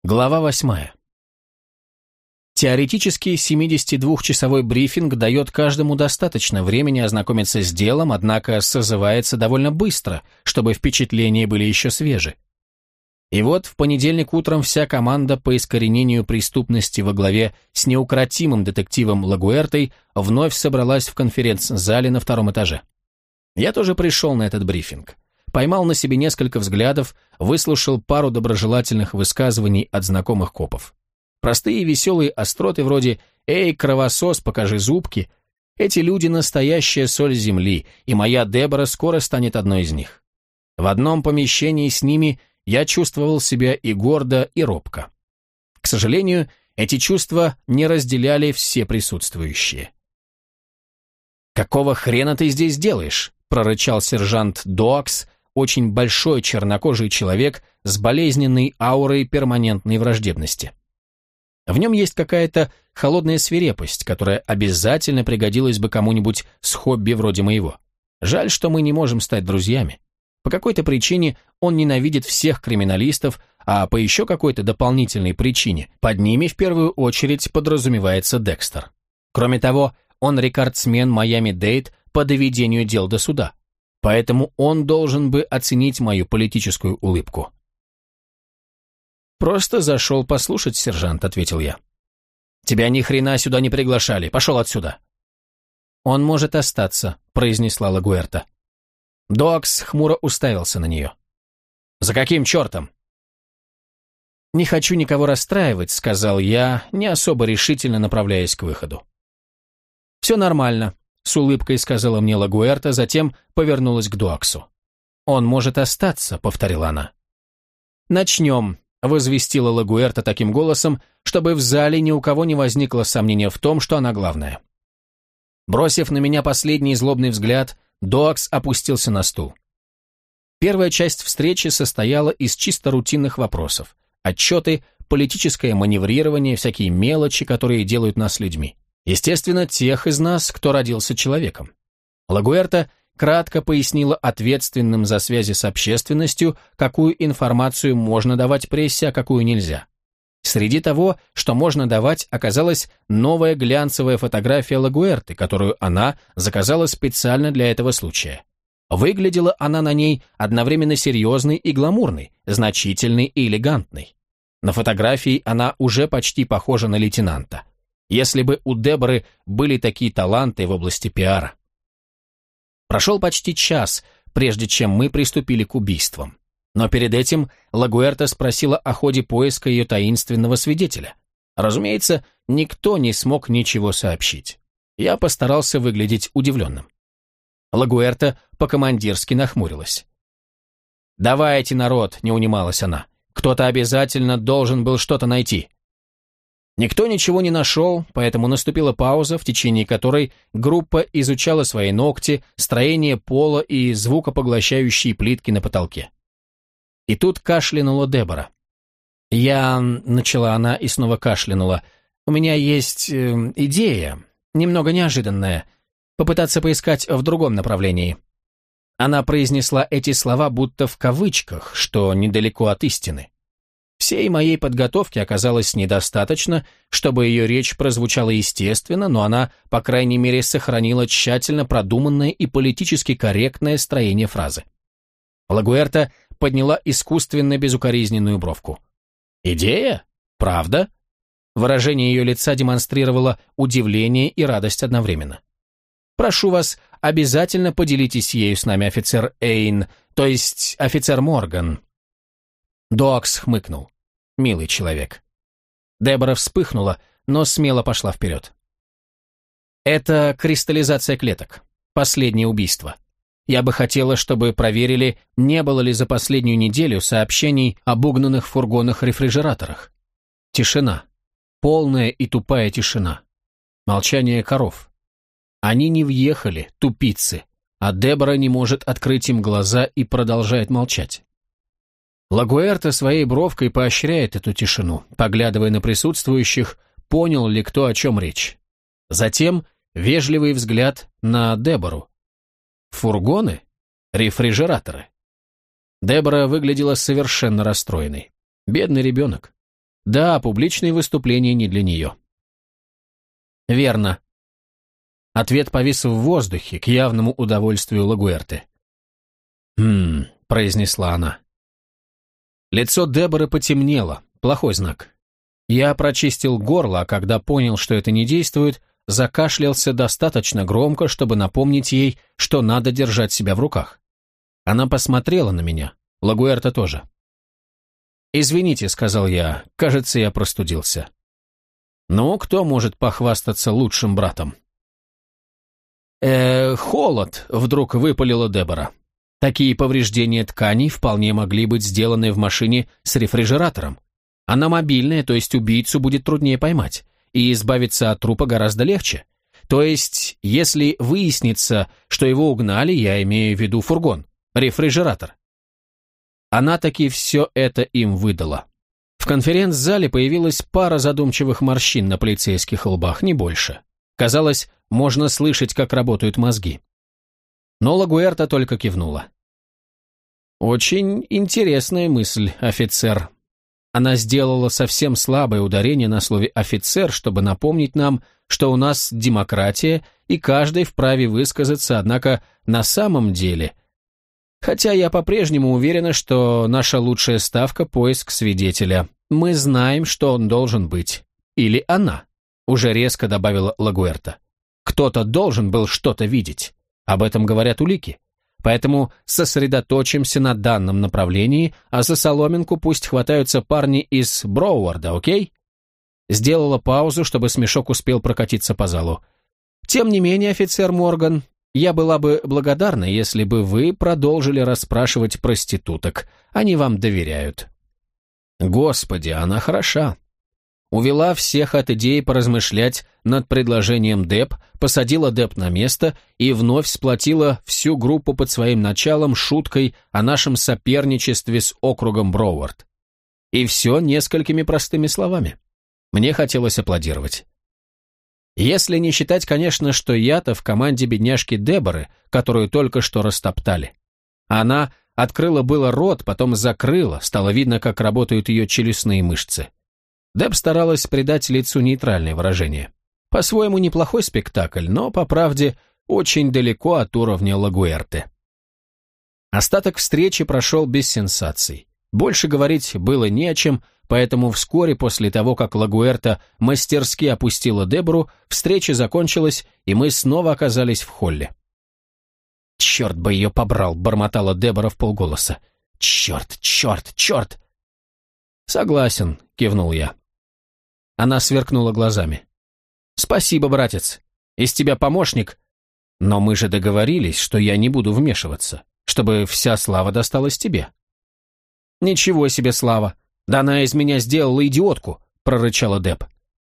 Глава 8. Теоретически 72-часовой брифинг дает каждому достаточно времени ознакомиться с делом, однако созывается довольно быстро, чтобы впечатления были еще свежи. И вот в понедельник утром вся команда по искоренению преступности во главе с неукротимым детективом Лагуэртой вновь собралась в конференц-зале на 2-м этаже. Я тоже пришел на этот брифинг. Поймал на себе несколько взглядов, выслушал пару доброжелательных высказываний от знакомых копов. Простые и веселые остроты вроде «Эй, кровосос, покажи зубки!» Эти люди — настоящая соль земли, и моя Дебора скоро станет одной из них. В одном помещении с ними я чувствовал себя и гордо, и робко. К сожалению, эти чувства не разделяли все присутствующие. «Какого хрена ты здесь делаешь?» — прорычал сержант Доакс, очень большой чернокожий человек с болезненной аурой перманентной враждебности. В нем есть какая-то холодная свирепость, которая обязательно пригодилась бы кому-нибудь с хобби вроде моего. Жаль, что мы не можем стать друзьями. По какой-то причине он ненавидит всех криминалистов, а по еще какой-то дополнительной причине под ними в первую очередь подразумевается Декстер. Кроме того, он рекордсмен Майами-Дейд по доведению дел до суда. Поэтому он должен бы оценить мою политическую улыбку. «Просто зашел послушать, сержант», — ответил я. «Тебя ни хрена сюда не приглашали. Пошел отсюда». «Он может остаться», — произнесла Лагуэрта. Доакс хмуро уставился на нее. «За каким чертом?» «Не хочу никого расстраивать», — сказал я, не особо решительно направляясь к выходу. «Все нормально», — с улыбкой сказала мне Лагуэрта, затем повернулась к Доаксу. «Он может остаться», — повторила она. «Начнем», — возвестила Лагуэрта таким голосом, чтобы в зале ни у кого не возникло сомнения в том, что она главная. Бросив на меня последний злобный взгляд, Доакс опустился на стул. Первая часть встречи состояла из чисто рутинных вопросов. Отчеты, политическое маневрирование, всякие мелочи, которые делают нас людьми. Естественно, тех из нас, кто родился человеком. Лагуэрта кратко пояснила ответственным за связи с общественностью, какую информацию можно давать прессе, а какую нельзя. Среди того, что можно давать, оказалась новая глянцевая фотография Лагуэрты, которую она заказала специально для этого случая. Выглядела она на ней одновременно серьезной и гламурной, значительной и элегантной. На фотографии она уже почти похожа на лейтенанта. Если бы у Деборы были такие таланты в области пиара. Прошел почти час, прежде чем мы приступили к убийствам. Но перед этим Лагуэрта спросила о ходе поиска ее таинственного свидетеля. Разумеется, никто не смог ничего сообщить. Я постарался выглядеть удивленным. Лагуэрта по-командирски нахмурилась. «Давайте, народ», — не унималась она. «Кто-то обязательно должен был что-то найти». Никто ничего не нашел, поэтому наступила пауза, в течение которой группа изучала свои ногти, строение пола и звукопоглощающие плитки на потолке. И тут кашлянула Дебора. Начала она и снова кашлянула. «У меня есть идея, немного неожиданная, попытаться поискать в другом направлении». Она произнесла эти слова будто в кавычках, что недалеко от истины. Всей моей подготовки оказалось недостаточно, чтобы ее речь прозвучала естественно, но она, по крайней мере, сохранила тщательно продуманное и политически корректное строение фразы. Лагуэрта подняла искусственно безукоризненную бровку. «Идея? Правда?» Выражение ее лица демонстрировало удивление и радость одновременно. «Прошу вас, обязательно поделитесь ею с нами, офицер Эйн, то есть офицер Морган». Доакс хмыкнул. «Милый человек». Дебора вспыхнула, но смело пошла вперед. «Это кристаллизация клеток. Последнее убийство. Я бы хотела, чтобы проверили, не было ли за последнюю неделю сообщений об угнанных фургонах-рефрижераторах. Тишина. Полная и тупая тишина. Молчание коров. Они не въехали, тупицы, а Дебора не может открыть им глаза и продолжает молчать. Лагуэрта своей бровкой поощряет эту тишину, поглядывая на присутствующих, понял ли кто, о чем речь. Затем вежливый взгляд на Дебору. Фургоны? Рефрижераторы. Дебора выглядела совершенно расстроенной. Бедный ребенок. Да, публичные выступления не для нее. Верно. Ответ повис в воздухе, к явному удовольствию Лагуэрты. Произнесла она. Лицо Деборы потемнело, плохой знак. Я прочистил горло, а когда понял, что это не действует, закашлялся достаточно громко, чтобы напомнить ей, что надо держать себя в руках. Она посмотрела на меня, Лагуэрта тоже. «Извините», — сказал я, — «кажется, я простудился». «Ну, кто может похвастаться лучшим братом?» Холод», — вдруг выпалила Дебора. «Такие повреждения тканей вполне могли быть сделаны в машине с рефрижератором. Она мобильная, то есть убийцу будет труднее поймать, и избавиться от трупа гораздо легче. То есть, если выяснится, что его угнали, я имею в виду фургон, рефрижератор». Она таки все это им выдала. В конференц-зале появилась пара задумчивых морщин на полицейских лбах, не больше. Казалось, можно слышать, как работают мозги. Но Лагуэрта только кивнула. «Очень интересная мысль, офицер». Она сделала совсем слабое ударение на слове «офицер», чтобы напомнить нам, что у нас демократия, и каждый вправе высказаться, однако на самом деле... Хотя я по-прежнему уверена, что наша лучшая ставка — поиск свидетеля. Мы знаем, что он должен быть. Или она, уже резко добавила Лагуэрта. Кто-то должен был что-то видеть. Об этом говорят улики. Поэтому сосредоточимся на данном направлении, а за соломинку пусть хватаются парни из Броуарда, окей? Сделала паузу, чтобы смешок успел прокатиться по залу. Тем не менее, офицер Морган, я была бы благодарна, если бы вы продолжили расспрашивать проституток. Они вам доверяют. Господи, она хороша. Увела всех от идеи поразмышлять над предложением Деб, посадила Деб на место и вновь сплотила всю группу под своим началом шуткой о нашем соперничестве с округом Броуард. И все несколькими простыми словами. Мне хотелось аплодировать. Если не считать, конечно, что я-то в команде бедняжки Деборы, которую только что растоптали. Она открыла было рот, потом закрыла, стало видно, как работают ее челюстные мышцы. Деб старалась придать лицу нейтральное выражение. По-своему неплохой спектакль, но, по правде, очень далеко от уровня Лагуэрты. Остаток встречи прошел без сенсаций. Больше говорить было не о чем, поэтому вскоре после того, как Лагуэрта мастерски опустила Дебору, встреча закончилась, и мы снова оказались в холле. «Черт бы ее побрал!» — бормотала Дебора вполголоса. «Черт, черт, черт!» «Согласен», — кивнул я. Она сверкнула глазами. «Спасибо, братец. Из тебя помощник. Но мы же договорились, что я не буду вмешиваться, чтобы вся слава досталась тебе». «Ничего себе слава! Да она из меня сделала идиотку», — прорычала Деб.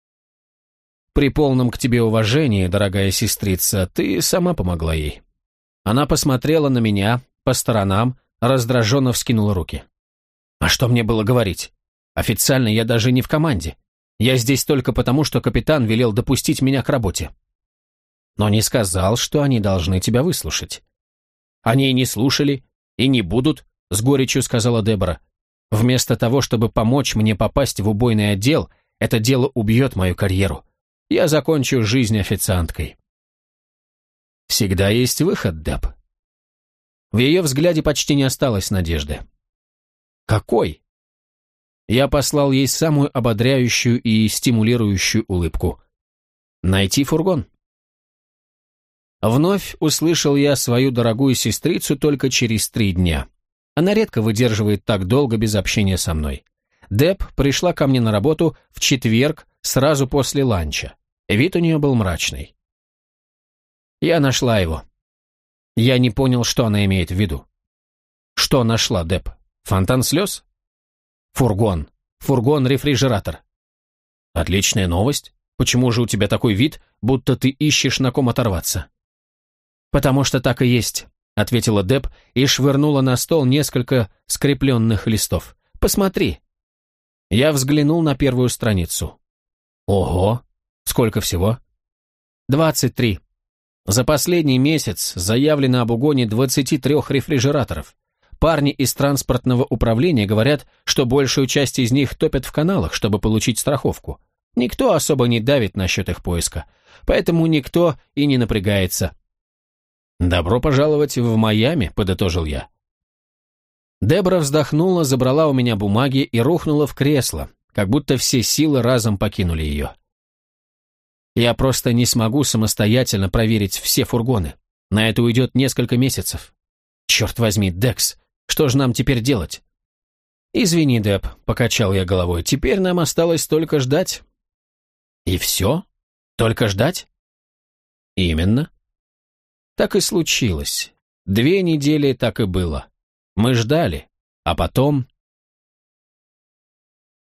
«При полном к тебе уважении, дорогая сестрица, ты сама помогла ей». Она посмотрела на меня, по сторонам, раздраженно вскинула руки. «А что мне было говорить? Официально я даже не в команде. Я здесь только потому, что капитан велел допустить меня к работе. Но не сказал, что они должны тебя выслушать». «Они и не слушали, и не будут», — с горечью сказала Дебора. «Вместо того, чтобы помочь мне попасть в убойный отдел, это дело убьет мою карьеру. Я закончу жизнь официанткой». «Всегда есть выход, Деб». В ее взгляде почти не осталось надежды. «Какой?» Я послал ей самую ободряющую и стимулирующую улыбку. «Найти фургон». Вновь услышал я свою дорогую сестрицу только через 3 дня. Она редко выдерживает так долго без общения со мной. Деб пришла ко мне на работу в четверг, сразу после ланча. Вид у нее был мрачный. Я нашла его. Я не понял, что она имеет в виду. Что нашла, Деб? Фонтан слез? Фургон. Фургон-рефрижератор. Отличная новость. Почему же у тебя такой вид, будто ты ищешь на ком оторваться? Потому что так и есть, ответила Деб и швырнула на стол несколько скрепленных листов. Посмотри. Я взглянул на первую страницу. Ого! Сколько всего? 23. За последний месяц заявлено об угоне 23 рефрижераторов. Парни из транспортного управления говорят, что большую часть из них топят в каналах, чтобы получить страховку. Никто особо не давит насчет их поиска, поэтому никто и не напрягается. «Добро пожаловать в Майами», — подытожил я. Дебра вздохнула, забрала у меня бумаги и рухнула в кресло, как будто все силы разом покинули ее. «Я просто не смогу самостоятельно проверить все фургоны. На это уйдет несколько месяцев. Черт возьми, Декс, что же нам теперь делать?» «Извини, Деб», — покачал я головой, — «теперь нам осталось только ждать». «И все? Только ждать?» «Именно». Так и случилось. 2 недели так и было. Мы ждали, а потом